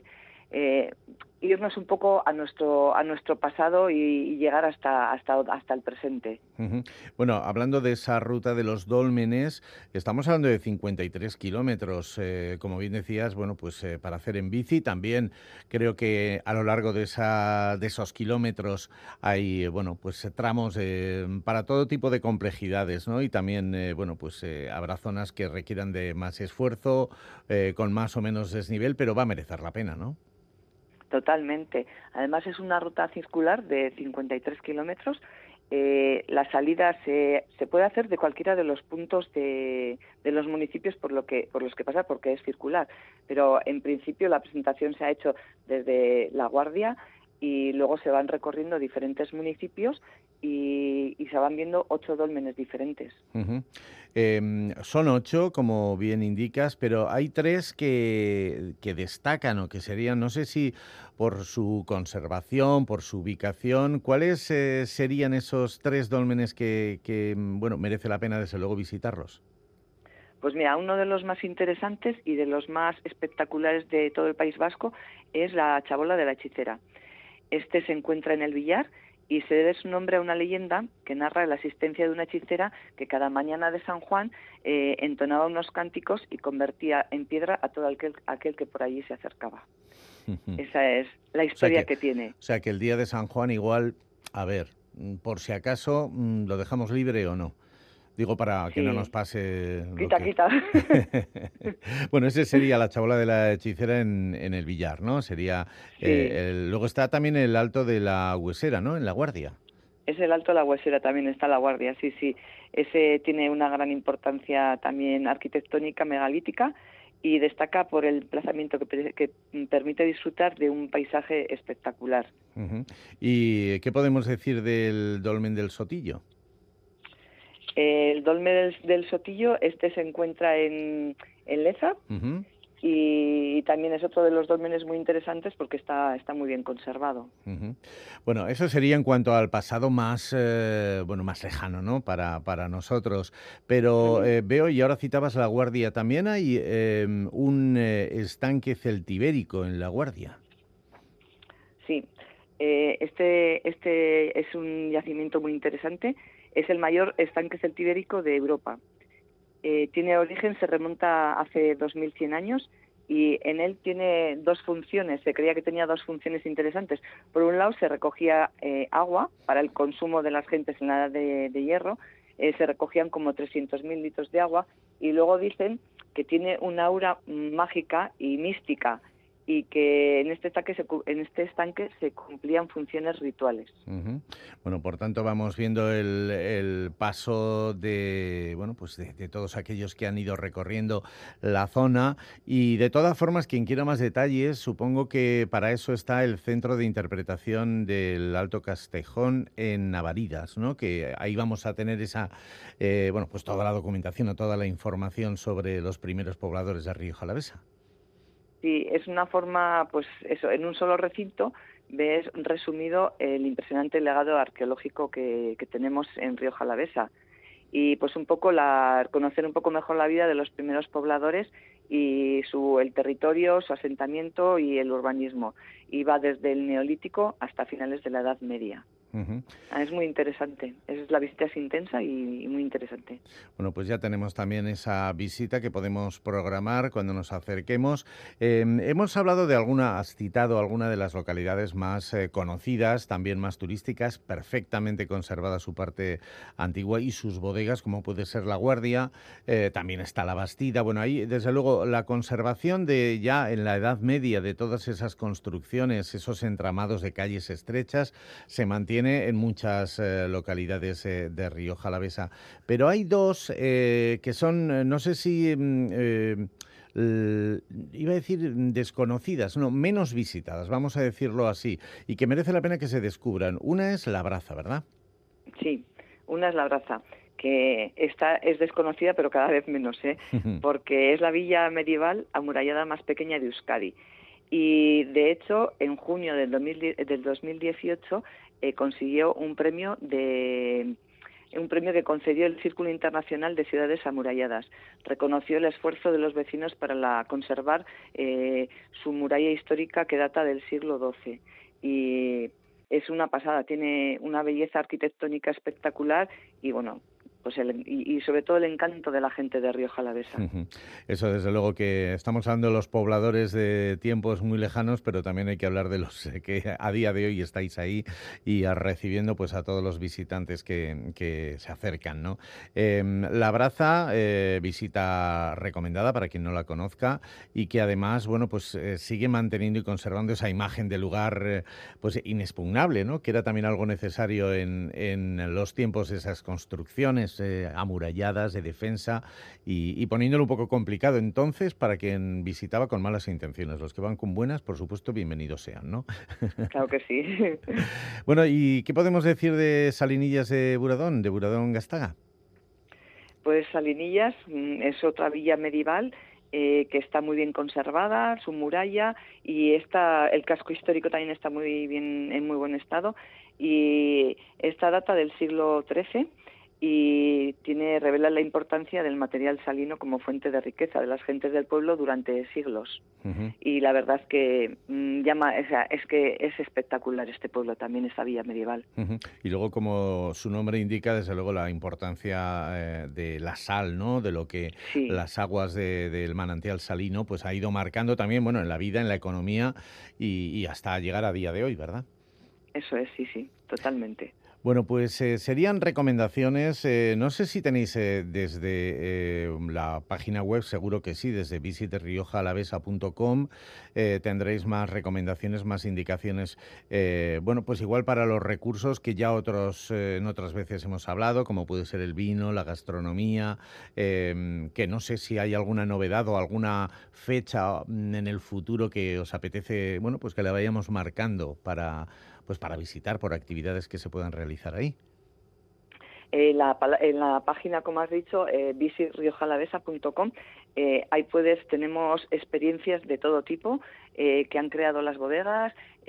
irnos un poco a nuestro pasado y llegar hasta el presente. Uh-huh. Bueno, hablando de esa ruta de los dólmenes, estamos hablando de 53 kilómetros, como bien decías, bueno, pues para hacer en bici. También creo que a lo largo de esos kilómetros hay, bueno, pues tramos para todo tipo de complejidades, ¿no? Y también, bueno, pues habrá zonas que requieran de más esfuerzo, con más o menos desnivel, pero va a merecer la pena, ¿no? Totalmente. Además es una ruta circular de 53 kilómetros. La salida se puede hacer de cualquiera de los puntos de los municipios por los que pasa, porque es circular. Pero en principio la presentación se ha hecho desde La Guardia y luego se van recorriendo diferentes municipios y se van viendo 8 dólmenes diferentes. Uh-huh. Son 8, como bien indicas, pero hay 3 que destacan o que serían, no sé si por su conservación, por su ubicación. ¿Cuáles serían esos 3 dólmenes que bueno, merece la pena desde luego visitarlos? Pues mira, uno de los más interesantes y de los más espectaculares de todo el País Vasco es la Chabola de la Hechicera. Este se encuentra en el Villar y se debe su nombre a una leyenda que narra la existencia de una hechicera que cada mañana de San Juan entonaba unos cánticos y convertía en piedra a todo aquel que por allí se acercaba. Esa es la historia que tiene. O sea que el día de San Juan igual, a ver, por si acaso, ¿lo dejamos libre o no? Digo, para que no nos pase... Quita. Bueno, ese sería la Chabola de la Hechicera en el Villar, ¿no? Sería... Sí. Luego está también el Alto de la Huesera, ¿no? En La Guardia. Es el Alto de la Huesera, también está La Guardia, sí. Ese tiene una gran importancia también arquitectónica, megalítica, y destaca por el emplazamiento que permite disfrutar de un paisaje espectacular. Uh-huh. ¿Y qué podemos decir del Dolmen del Sotillo? El Dolmen del Sotillo, se encuentra en Leza. Uh-huh. Y también es otro de los dólmenes muy interesantes porque está muy bien conservado. Uh-huh. Bueno, eso sería en cuanto al pasado más más lejano, ¿no? Para nosotros. Pero veo, y ahora citabas La Guardia, también hay un estanque celtibérico en La Guardia. Sí, este es un yacimiento muy interesante. Es el mayor estanque celtibérico de Europa. Tiene origen, se remonta hace 2100 años y en él tiene 2 funciones. Se creía que tenía 2 funciones interesantes. Por un lado, se recogía agua para el consumo de las gentes en la edad de hierro. Se recogían como 300.000 litros de agua y luego dicen que tiene una aura mágica y mística y que en este estanque se cumplían funciones rituales. Ujú. Bueno, por tanto vamos viendo el paso de, bueno, pues de todos aquellos que han ido recorriendo la zona, y de todas formas, quien quiera más detalles, supongo que para eso está el Centro de Interpretación del Alto Castejón en Navaridas, ¿no? Que ahí vamos a tener esa, bueno, pues toda la documentación o toda la información sobre los primeros pobladores de Rioja Alavesa. Sí, es una forma, pues eso, en un solo recinto ves resumido el impresionante legado arqueológico que tenemos en Rioja Alavesa, y pues un poco conocer un poco mejor la vida de los primeros pobladores y el territorio, su asentamiento y el urbanismo. Y va desde el Neolítico hasta finales de la Edad Media. Ujú. Es muy interesante. La visita es intensa y muy interesante. Bueno, pues ya tenemos también esa visita que podemos programar cuando nos acerquemos. Hemos hablado has citado alguna de las localidades más conocidas, también más turísticas, perfectamente conservada su parte antigua y sus bodegas, como puede ser La Guardia, también está La Bastida. Bueno, ahí desde luego la conservación de ya en la Edad Media de todas esas construcciones, esos entramados de calles estrechas, se mantiene en muchas localidades de Rioja Alavesa. Pero hay dos que son, no sé si, iba a decir desconocidas, no, menos visitadas, vamos a decirlo así, y que merece la pena que se descubran. Una es La Braza, ¿verdad? Sí, una es La Braza, que es desconocida pero cada vez menos, porque es la villa medieval amurallada más pequeña de Euskadi. Y de hecho, en junio del 2018 consiguió un premio que concedió el Círculo Internacional de Ciudades Amuralladas. Reconoció el esfuerzo de los vecinos para conservar su muralla histórica que data del siglo XII. Y es una pasada, tiene una belleza arquitectónica espectacular y bueno, pues y sobre todo el encanto de la gente de Rioja Alavesa. Eso desde luego, que estamos hablando de los pobladores de tiempos muy lejanos, pero también hay que hablar de los que a día de hoy estáis ahí y recibiendo pues a todos los visitantes que se acercan, ¿no? La Braza, visita recomendada para quien no la conozca, y que además, bueno, pues sigue manteniendo y conservando esa imagen de lugar pues inexpugnable, ¿no? Que era también algo necesario en los tiempos de esas construcciones amuralladas de defensa, y poniéndolo un poco complicado entonces para quien visitaba con malas intenciones. Los que van con buenas, por supuesto, bienvenidos sean, ¿no? Claro que sí. Bueno, ¿y qué podemos decir de Salinillas de Buradón Gastaga? Pues Salinillas es otra villa medieval que está muy bien conservada, su muralla, y el casco histórico también está muy bien, en muy buen estado, y esta data del siglo XIII y revela la importancia del material salino como fuente de riqueza de las gentes del pueblo durante siglos. Uh-huh. Y la verdad es que es que es espectacular este pueblo también, esta villa medieval. Uh-huh. Y luego, como su nombre indica, desde luego la importancia de la sal, ¿no? De lo que sí, las aguas del manantial salino pues ha ido marcando también, bueno, en la vida, en la economía y hasta llegar a día de hoy, ¿verdad? Eso es, sí, totalmente. Bueno, pues serían recomendaciones, no sé si tenéis desde la página web, seguro que sí, desde visitriojalavesa.com tendréis más recomendaciones, más indicaciones, bueno, pues igual para los recursos que ya en otras veces hemos hablado, como puede ser el vino, la gastronomía, que no sé si hay alguna novedad o alguna fecha en el futuro que os apetece, bueno, pues que la vayamos marcando para visitar, por actividades que se puedan realizar ahí. En la página, como has dicho, visitriojalavesa.com, ahí tenemos experiencias de todo tipo que han creado las bodegas,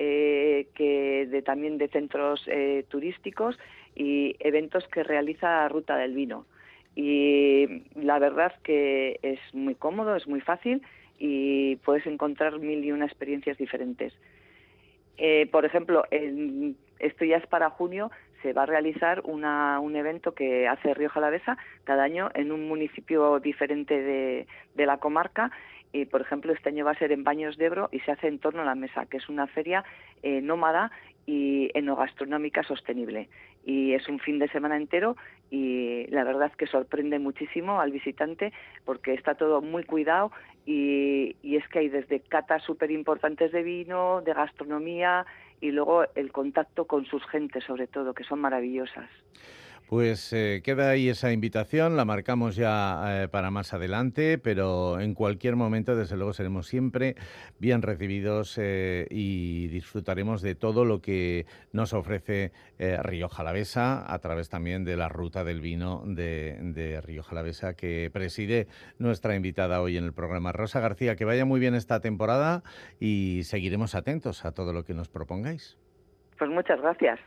también de centros turísticos y eventos que realiza Ruta del Vino. Y la verdad que es muy cómodo, es muy fácil y puedes encontrar 1001 experiencias diferentes. Por ejemplo, esto ya es para junio, se va a realizar un evento que hace Rioja Alavesa cada año en un municipio diferente de la comarca. Y, por ejemplo, este año va a ser en Baños de Ebro y se hace en Torno a la Mesa, que es una feria nómada y enogastronómica sostenible. Y es un fin de semana entero y la verdad es que sorprende muchísimo al visitante porque está todo muy cuidado y es que hay desde catas súper importantes de vino, de gastronomía y luego el contacto con sus gentes sobre todo, que son maravillosas. Pues queda ahí esa invitación, la marcamos ya para más adelante, pero en cualquier momento, desde luego, seremos siempre bien recibidos y disfrutaremos de todo lo que nos ofrece Rioja Alavesa, a través también de la ruta del vino de Rioja Alavesa, que preside nuestra invitada hoy en el programa. Rosa García, que vaya muy bien esta temporada y seguiremos atentos a todo lo que nos propongáis. Pues muchas gracias.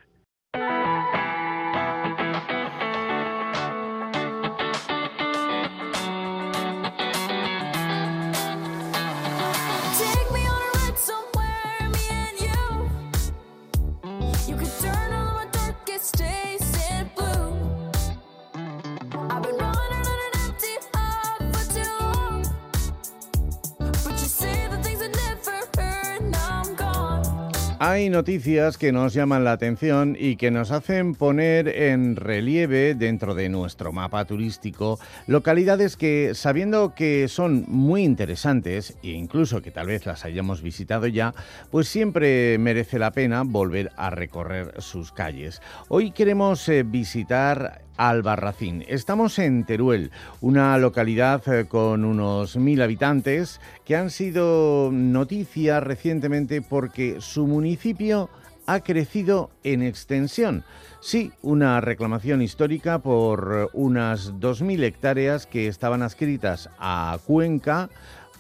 Hay noticias que nos llaman la atención y que nos hacen poner en relieve dentro de nuestro mapa turístico localidades que, sabiendo que son muy interesantes e incluso que tal vez las hayamos visitado ya, pues siempre merece la pena volver a recorrer sus calles. Hoy queremos visitar Albarracín. Estamos en Teruel, una localidad con unos 1.000 habitantes que han sido noticia recientemente porque su municipio ha crecido en extensión. Sí, una reclamación histórica por unas 2.000 hectáreas que estaban adscritas a Cuenca,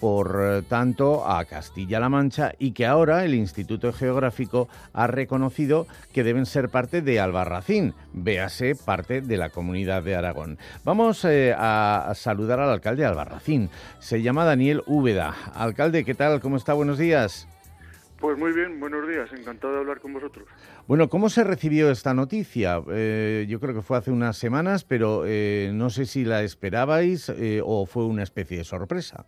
por tanto a Castilla-La Mancha, y que ahora el Instituto Geográfico ha reconocido que deben ser parte de Albarracín, véase parte de la Comunidad de Aragón. Vamos a saludar al alcalde de Albarracín. Se llama Daniel Úbeda. Alcalde, ¿qué tal? ¿Cómo está? Buenos días. Pues muy bien, buenos días, encantado de hablar con vosotros. Bueno, ¿cómo se recibió esta noticia? Yo creo que fue hace unas semanas, pero no sé si la esperabais o fue una especie de sorpresa.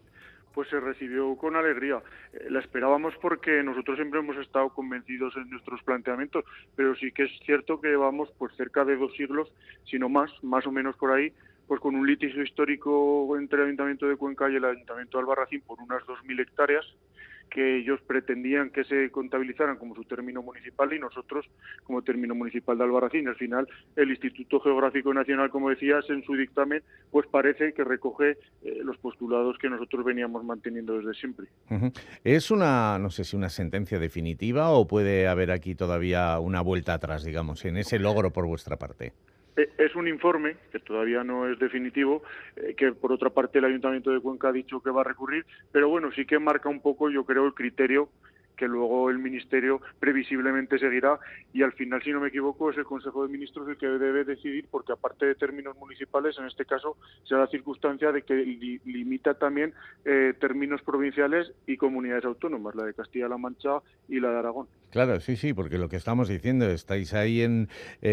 Pues se recibió con alegría. La esperábamos porque nosotros siempre hemos estado convencidos en nuestros planteamientos, pero sí que es cierto que llevamos pues cerca de 2 siglos, si no más o menos por ahí, pues con un litigio histórico entre el Ayuntamiento de Cuenca y el Ayuntamiento de Albarracín por unas 2.000 hectáreas que ellos pretendían que se contabilizaran como su término municipal y nosotros como término municipal de Albarracín. Al final, el Instituto Geográfico Nacional, como decías, en su dictamen, pues parece que recoge los postulados que nosotros veníamos manteniendo desde siempre. Uh-huh. ¿Es no sé si una sentencia definitiva o puede haber aquí todavía una vuelta atrás, digamos, en ese logro por vuestra parte? Es un informe, que todavía no es definitivo, que por otra parte el Ayuntamiento de Cuenca ha dicho que va a recurrir, pero bueno, sí que marca un poco, yo creo, el criterio que luego el Ministerio previsiblemente seguirá y al final, si no me equivoco, es el Consejo de Ministros el que debe decidir, porque aparte de términos municipales, en este caso se da la circunstancia de que limita también términos provinciales y comunidades autónomas, la de Castilla-La Mancha y la de Aragón. Claro, sí, porque lo que estamos diciendo, estáis ahí en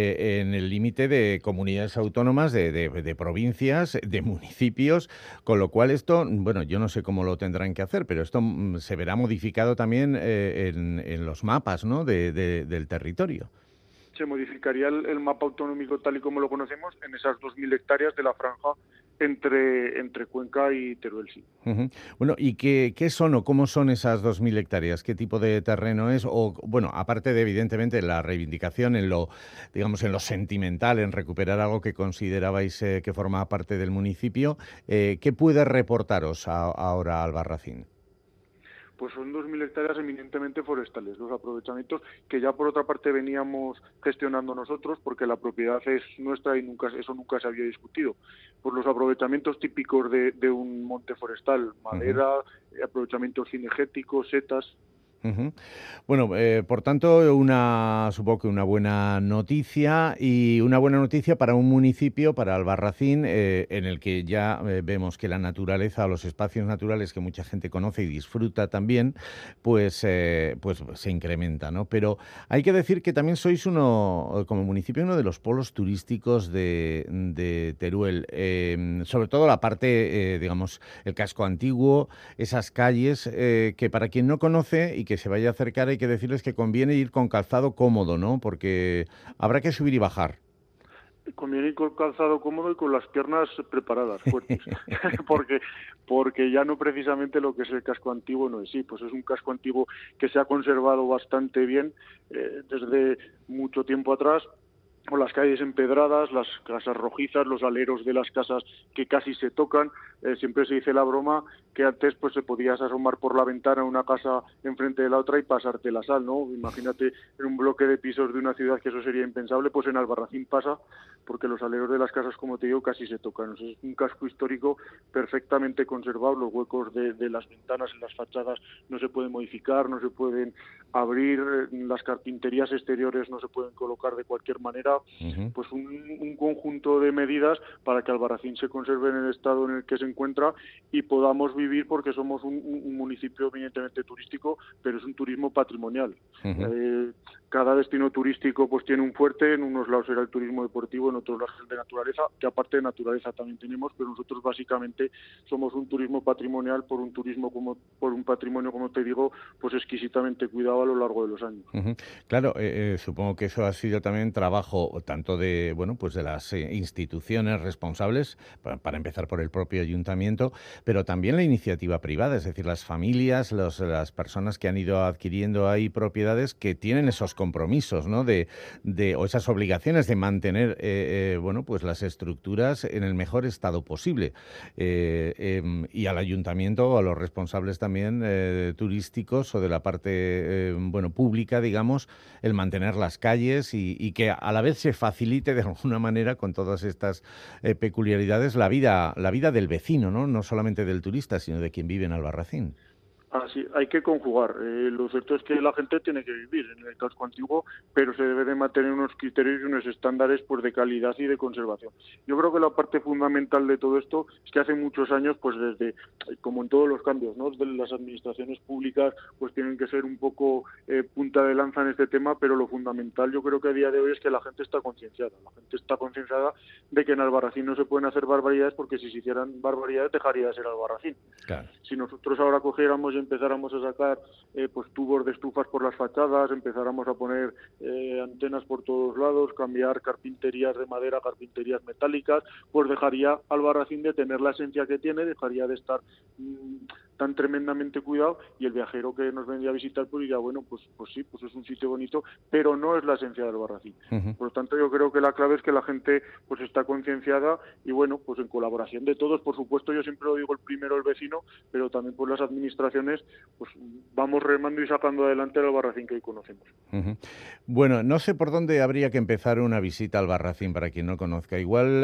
el límite de comunidades autónomas, de provincias, de municipios, con lo cual esto, bueno, yo no sé cómo lo tendrán que hacer, pero esto se verá modificado también en los mapas, ¿no?, del territorio. Se modificaría el mapa autonómico tal y como lo conocemos en esas 2.000 hectáreas de la franja entre Cuenca y Teruel, sí. Uh-huh. Bueno, ¿y qué son o cómo son esas 2.000 hectáreas? ¿Qué tipo de terreno es? O, bueno, aparte de, evidentemente, la reivindicación en lo sentimental, en recuperar algo que considerabais que formaba parte del municipio, ¿qué puede reportaros ahora Albarracín? Pues son 2.000 hectáreas eminentemente forestales, los aprovechamientos que ya por otra parte veníamos gestionando nosotros, porque la propiedad es nuestra y eso nunca se había discutido. Pues los aprovechamientos típicos de un monte forestal, madera, aprovechamientos cinegéticos, setas. Uh-huh. Bueno, por tanto, supongo que una buena noticia y una buena noticia para un municipio, para Albarracín, en el que ya vemos que la naturaleza, los espacios naturales que mucha gente conoce y disfruta también, pues se incrementa, ¿no? Pero hay que decir que también sois como municipio uno de los polos turísticos de Teruel, sobre todo la parte, digamos, el casco antiguo, esas calles que para quien no conoce y que se vaya a acercar, hay que decirles que conviene ir con calzado cómodo, ¿no? Porque habrá que subir y bajar. Conviene ir con calzado cómodo y con las piernas preparadas, fuertes, porque ya no precisamente lo que es el casco antiguo no es sí, pues es un casco antiguo que se ha conservado bastante bien desde mucho tiempo atrás, o las calles empedradas, las casas rojizas, los aleros de las casas que casi se tocan. Siempre se dice la broma que antes pues se podías asomar por la ventana a una casa enfrente de la otra y pasarte la sal, ¿no? Imagínate en un bloque de pisos de una ciudad que eso sería impensable, pues en Albarracín pasa, porque los aleros de las casas, como te digo, casi se tocan. O sea, es un casco histórico perfectamente conservado, los huecos de las ventanas en las fachadas no se pueden modificar, no se pueden abrir, las carpinterías exteriores no se pueden colocar de cualquier manera. Pues un conjunto de medidas para que Albarracín se conserve en el estado en el que se encuentra y podamos vivir, porque somos un municipio evidentemente turístico, pero es un turismo patrimonial. Cada destino turístico pues tiene un fuerte, en unos lados será el turismo deportivo, en otros lados el de naturaleza, que aparte de naturaleza también tenemos, pero nosotros básicamente somos un turismo patrimonial por un patrimonio, como te digo, pues exquisitamente cuidado a lo largo de los años. Claro, supongo que eso ha sido también trabajo tanto de pues de las instituciones responsables, para empezar por el propio ayuntamiento, pero también la iniciativa privada, es decir, las familias, las personas que han ido adquiriendo ahí propiedades que tienen esos compromisos, ¿no? O esas obligaciones de mantener pues las estructuras en el mejor estado posible. Y al ayuntamiento o a los responsables también turísticos o de la parte pública, digamos, el mantener las calles y que a la vez se facilite de alguna manera con todas estas peculiaridades la vida del vecino, ¿no? No solamente del turista, sino de quien vive en Albarracín. Así, hay que conjugar. Lo cierto es que la gente tiene que vivir en el casco antiguo, pero se debe de mantener unos criterios y unos estándares pues de calidad y de conservación. Yo creo que la parte fundamental de todo esto es que hace muchos años, pues desde, como en todos los cambios, ¿no? De las administraciones públicas pues tienen que ser un poco punta de lanza en este tema, pero lo fundamental yo creo que a día de hoy es que la gente está concienciada. La gente está concienciada de que en Albarracín no se pueden hacer barbaridades, porque si se hicieran barbaridades dejaría de ser Albarracín. Claro. Si nosotros ahora cogiéramos y empezáramos a sacar pues tubos de estufas por las fachadas, empezáramos a poner antenas por todos lados, cambiar carpinterías de madera a carpinterías metálicas, pues dejaría Albarracín de tener la esencia que tiene, dejaría de estar tan tremendamente cuidado, y el viajero que nos vendría a visitar pues diría, bueno, pues sí, pues es un sitio bonito, pero no es la esencia del Albarracín. Por lo tanto, yo creo que la clave es que la gente pues está concienciada y bueno, pues en colaboración de todos, por supuesto, yo siempre lo digo, el primero el vecino, pero también por las administraciones, pues vamos remando y sacando adelante el Albarracín que hoy conocemos. Bueno, no sé por dónde habría que empezar una visita al Albarracín para quien no conozca. Igual,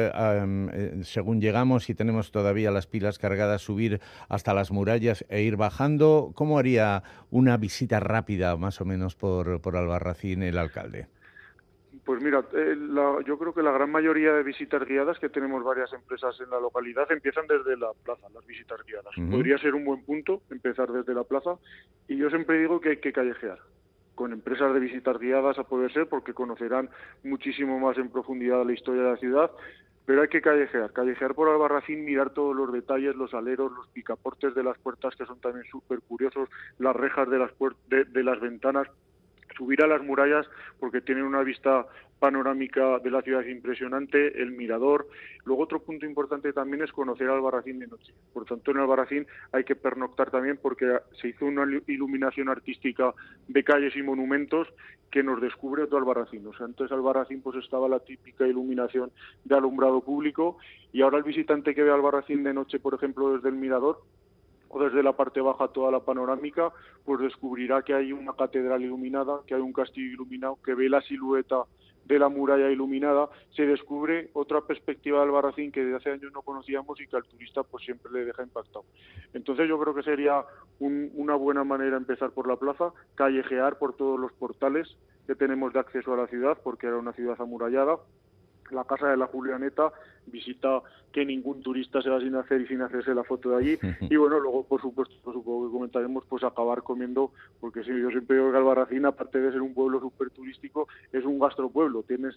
según llegamos y tenemos todavía las pilas cargadas, subir hasta las murallas e ir bajando. ¿Cómo haría una visita rápida, más o menos, por Albarracín el alcalde? Pues mira, yo creo que la gran mayoría de visitas guiadas, que tenemos varias empresas en la localidad, empiezan desde la plaza, las visitas guiadas. Podría ser un buen punto empezar desde la plaza, y yo siempre digo que hay que callejear con empresas de visitas guiadas a poder ser, porque conocerán muchísimo más en profundidad la historia de la ciudad. Pero hay que callejear por Albarracín, mirar todos los detalles, los aleros, los picaportes de las puertas, que son también súper curiosos, las rejas de las ventanas, subir a las murallas, porque tienen una vista panorámica de la ciudad impresionante, el mirador. Luego, otro punto importante también es conocer Albarracín de noche. Por tanto, en Albarracín hay que pernoctar también, porque se hizo una iluminación artística de calles y monumentos que nos descubre todo Albarracín. O sea, antes Albarracín pues estaba la típica iluminación de alumbrado público, y ahora el visitante que ve Albarracín de noche, por ejemplo, desde el mirador o desde la parte baja toda la panorámica, pues descubrirá que hay una catedral iluminada, que hay un castillo iluminado, que ve la silueta de la muralla iluminada. Se descubre otra perspectiva del Albarracín que desde hace años no conocíamos y que al turista pues siempre le deja impactado. Entonces yo creo que sería una buena manera empezar por la plaza, callejear por todos los portales que tenemos de acceso a la ciudad, porque era una ciudad amurallada. La Casa de la Julianeta, visita que ningún turista se va sin hacer y sin hacerse la foto de allí. Y bueno, luego, por supuesto, supongo que comentaremos, pues acabar comiendo, porque sí, yo siempre digo que Albarracín, aparte de ser un pueblo súper turístico, es un gastropueblo. Tienes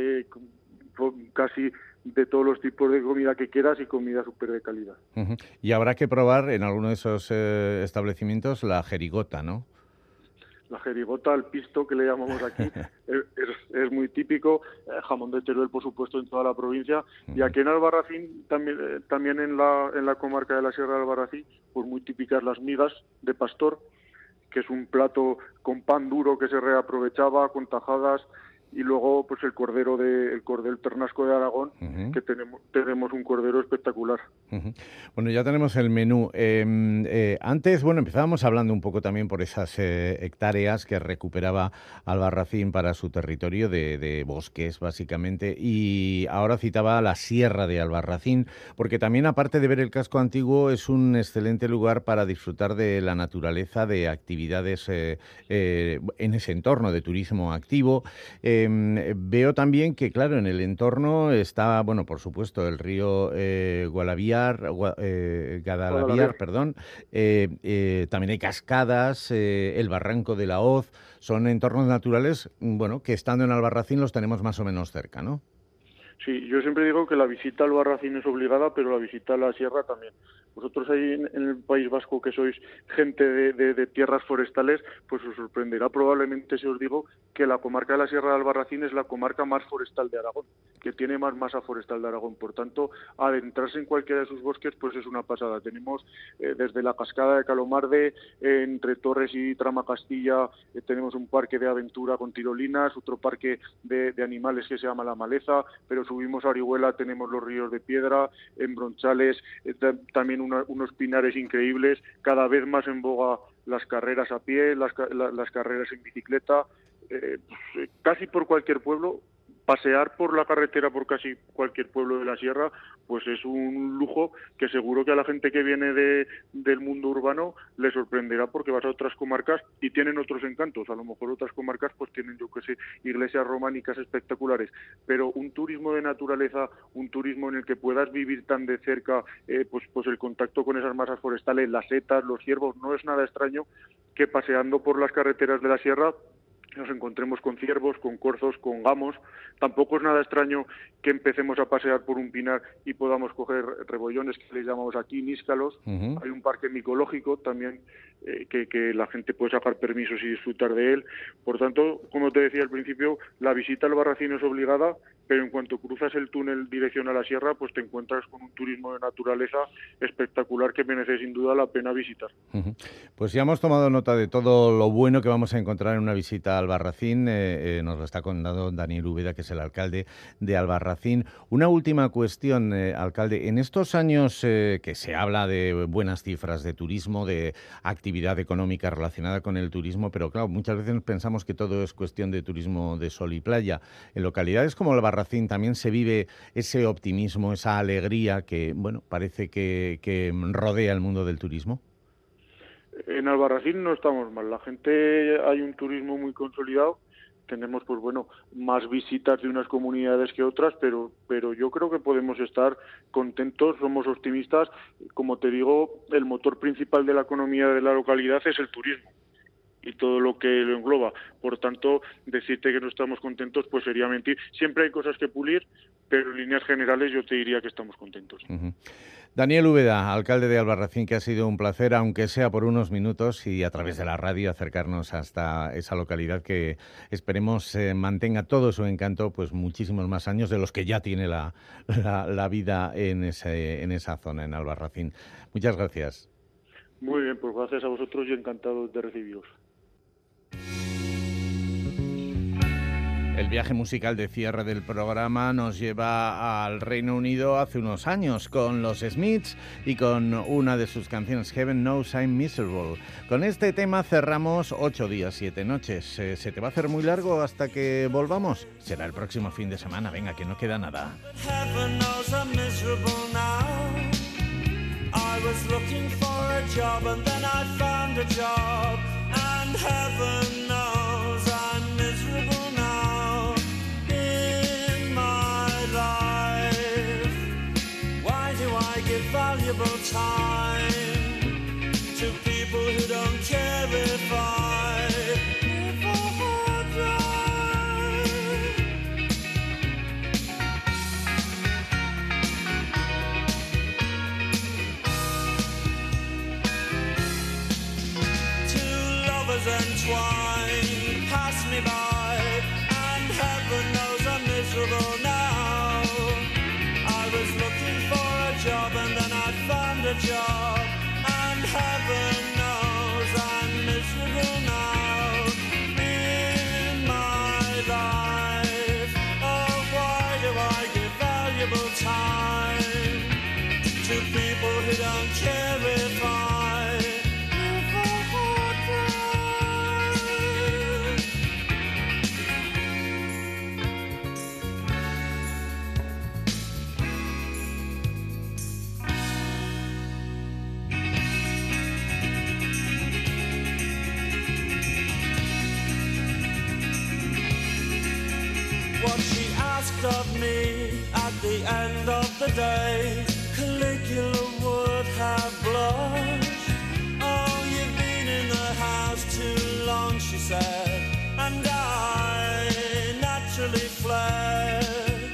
casi de todos los tipos de comida que quieras y comida súper de calidad. Y habrá que probar en alguno de esos establecimientos la jerigota, ¿no? La jerigota, el pisto que le llamamos aquí, es muy típico. Jamón de Teruel, por supuesto, en toda la provincia. Y aquí en Albarracín, también en la comarca de la Sierra de Albarracín, pues muy típicas las migas de pastor, que es un plato con pan duro que se reaprovechaba, con tajadas, y luego pues el cordero el ternasco de Aragón, que tenemos un cordero espectacular. Bueno, ya tenemos el menú. Antes, empezábamos hablando un poco también por esas hectáreas que recuperaba Albarracín para su territorio de bosques, básicamente, y ahora citaba la Sierra de Albarracín, porque también, aparte de ver el casco antiguo, es un excelente lugar para disfrutar de la naturaleza, de actividades en ese entorno de turismo activo. Veo también que, claro, en el entorno está, por supuesto, el río Guadalaviar, perdón. También hay cascadas, el barranco de la Hoz. Son entornos naturales, que estando en Albarracín los tenemos más o menos cerca, ¿no? Sí, yo siempre digo que la visita al Albarracín es obligada, pero la visita a la sierra también. Vosotros ahí en el País Vasco, que sois gente de tierras forestales, pues os sorprenderá probablemente si os digo que la comarca de la Sierra de Albarracín es la comarca más forestal de Aragón, que tiene más masa forestal de Aragón. Por tanto, adentrarse en cualquiera de sus bosques pues es una pasada. Tenemos desde la cascada de Calomarde, entre Torres y Tramacastilla, tenemos un parque de aventura con tirolinas, otro parque de animales que se llama La Maleza, pero subimos a Orihuela, tenemos los ríos de piedra, en Bronchales también unos pinares increíbles, cada vez más en boga las carreras a pie, las carreras en bicicleta, casi por cualquier pueblo. Pasear por la carretera por casi cualquier pueblo de la sierra, pues es un lujo que seguro que a la gente que viene del mundo urbano le sorprenderá, porque vas a otras comarcas y tienen otros encantos. A lo mejor otras comarcas pues tienen, iglesias románicas espectaculares, pero un turismo de naturaleza, un turismo en el que puedas vivir tan de cerca, pues el contacto con esas masas forestales, las setas, los ciervos, no es nada extraño que paseando por las carreteras de la sierra nos encontremos con ciervos, con corzos, con gamos. Tampoco es nada extraño que empecemos a pasear por un pinar y podamos coger rebollones, que les llamamos aquí níscalos. Hay un parque micológico también que la gente puede sacar permisos y disfrutar de él. Por tanto, como te decía al principio, la visita al Albarracín es obligada, pero en cuanto cruzas el túnel dirección a la sierra, pues te encuentras con un turismo de naturaleza espectacular que merece sin duda la pena visitar. Pues ya hemos tomado nota de todo lo bueno que vamos a encontrar en una visita a Albarracín. Nos lo está contando Daniel Úbeda, que es el alcalde de Albarracín. Una última cuestión, alcalde. En estos años que se habla de buenas cifras de turismo, de actividad económica relacionada con el turismo, pero claro, muchas veces pensamos que todo es cuestión de turismo de sol y playa. En localidades como Albarracín también se vive ese optimismo, esa alegría que, parece que rodea el mundo del turismo. En Albarracín no estamos mal. La gente, hay un turismo muy consolidado. Tenemos, más visitas de unas comunidades que otras, pero yo creo que podemos estar contentos, somos optimistas. Como te digo, el motor principal de la economía de la localidad es el turismo y todo lo que lo engloba. Por tanto, decirte que no estamos contentos pues sería mentir. Siempre hay cosas que pulir, pero en líneas generales yo te diría que estamos contentos. Daniel Úbeda, alcalde de Albarracín, que ha sido un placer, aunque sea por unos minutos y a través de la radio, acercarnos hasta esa localidad que esperemos mantenga todo su encanto, pues muchísimos más años de los que ya tiene la vida en esa zona, en Albarracín. Muchas gracias. Muy bien, pues gracias a vosotros y encantado de recibiros. El viaje musical de cierre del programa nos lleva al Reino Unido hace unos años con los Smiths y con una de sus canciones, Heaven Knows I'm Miserable. Con este tema cerramos 8 días, 7 noches. ¿Se te va a hacer muy largo hasta que volvamos? Será el próximo fin de semana, venga, que no queda nada. Heaven knows I'm miserable now. I was looking for a job and then I found a job. And heaven knows I'm miserable now in my life. Why do I give valuable time to people who don't care if I live or die? Two lovers entwined pass me by, and heaven knows I'm miserable now. I was looking for a job and then I found a job, and heaven knows I'm miserable now. In my life, oh why do I give valuable time to people who don't care if I live or die? What she asked of me at the end of the day, Caligula would have blushed. Oh, you've been in the house too long, she said, and I naturally fled.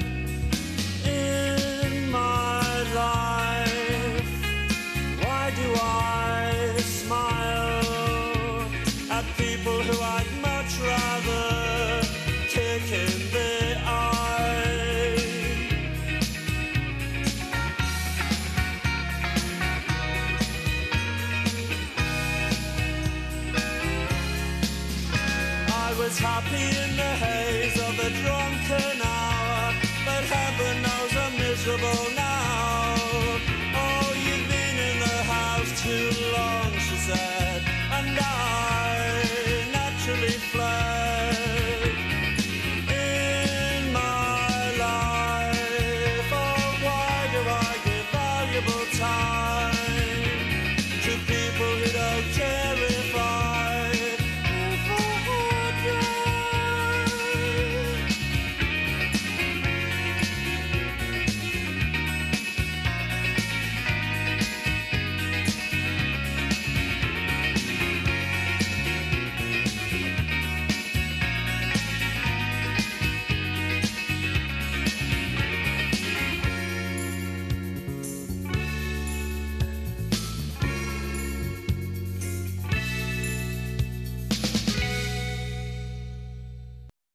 In my life, why do I smile at people who I'd much rather kick in the eye? I was happy in the haze of the drunken hour, but heaven knows I'm miserable